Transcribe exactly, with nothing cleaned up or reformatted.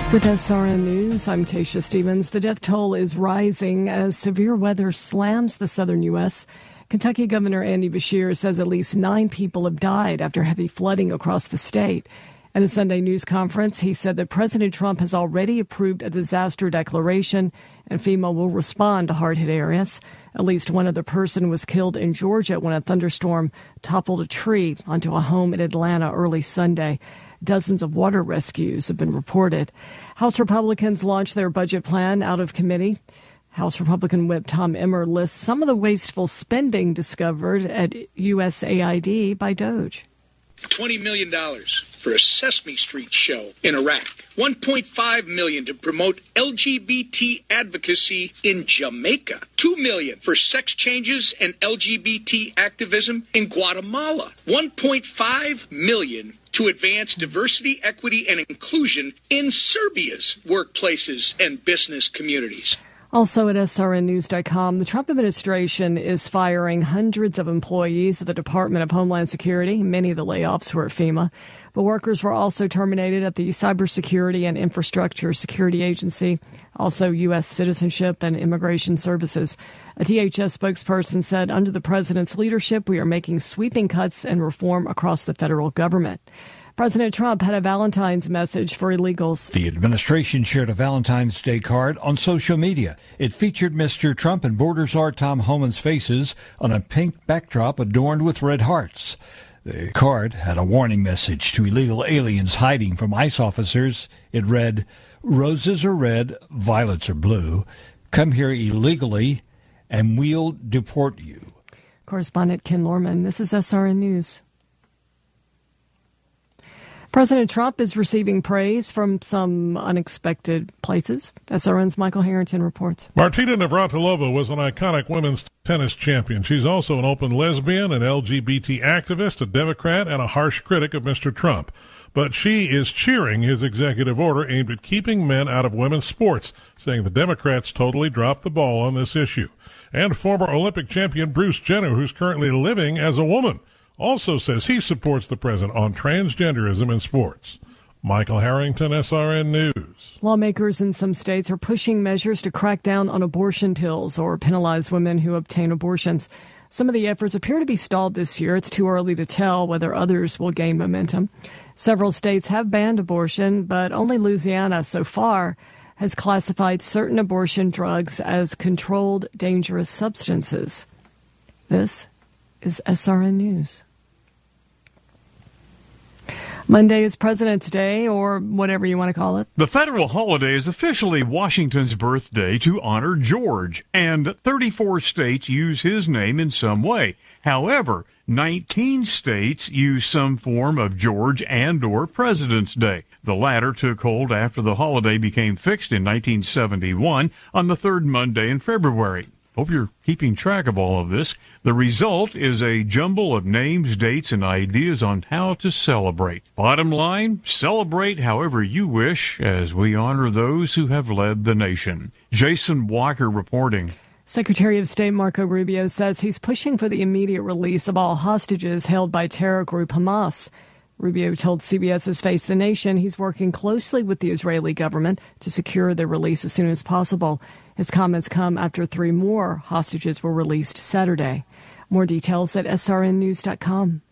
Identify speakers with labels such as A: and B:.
A: With S R N News, I'm Tasha Stevens. The death toll is rising as severe weather slams the southern U S. Kentucky Governor Andy Beshear says at least nine people have died after heavy flooding across the state. At a Sunday news conference, he said that President Trump has already approved a disaster declaration and FEMA will respond to hard-hit areas. At least one other person was killed in Georgia when a thunderstorm toppled a tree onto a home in Atlanta early Sunday. Dozens of water rescues have been reported. House Republicans launched their budget plan out of committee. House Republican Whip Tom Emmer lists some of the wasteful spending discovered at U S A I D by DOGE.
B: twenty million dollars for a Sesame Street show in Iraq. one point five million dollars to promote L G B T advocacy in Jamaica. two million dollars for sex changes and L G B T activism in Guatemala. one point five million dollars to advance diversity, equity, and inclusion in Serbia's workplaces and business communities.
A: Also at S R N news dot com, the Trump administration is firing hundreds of employees at the Department of Homeland Security. Many of the layoffs were at FEMA. But workers were also terminated at the Cybersecurity and Infrastructure Security Agency, also U S Citizenship and Immigration Services. A D H S spokesperson said, under the president's leadership, we are making sweeping cuts and reform across the federal government. President Trump had a Valentine's message for illegals.
C: The administration shared a Valentine's Day card on social media. It featured Mister Trump and border czar Tom Homan's faces on a pink backdrop adorned with red hearts. The card had a warning message to illegal aliens hiding from ICE officers. It read, "Roses are red, violets are blue. Come here illegally, and we'll deport you."
A: Correspondent Ken Lorman, this is S R N News. President Trump is receiving praise from some unexpected places. S R N's Michael Harrington reports.
D: Martina Navratilova was an iconic women's tennis champion. She's also an open lesbian, an L G B T activist, a Democrat, and a harsh critic of Mister Trump. But she is cheering his executive order aimed at keeping men out of women's sports, saying the Democrats totally dropped the ball on this issue. And former Olympic champion Bruce Jenner, who's currently living as a woman, also says he supports the president on transgenderism in sports. Michael Harrington, S R N News.
A: Lawmakers in some states are pushing measures to crack down on abortion pills or penalize women who obtain abortions. Some of the efforts appear to be stalled this year. It's too early to tell whether others will gain momentum. Several states have banned abortion, but only Louisiana so far has classified certain abortion drugs as controlled dangerous substances. This is S R N News. Monday is President's Day, or whatever you want to call it.
E: The federal holiday is officially Washington's birthday to honor George, and thirty-four states use his name in some way. However, nineteen states use some form of George and or President's Day. The latter took hold after the holiday became fixed in nineteen seventy-one on the third Monday in February. Hope you're keeping track of all of this. The result is a jumble of names, dates, and ideas on how to celebrate. Bottom line, celebrate however you wish as we honor those who have led the nation. Jason Walker reporting.
A: Secretary of State Marco Rubio says he's pushing for the immediate release of all hostages held by terror group Hamas. Rubio told CBS's Face the Nation he's working closely with the Israeli government to secure their release as soon as possible. His comments come after three more hostages were released Saturday. More details at S R N news dot com.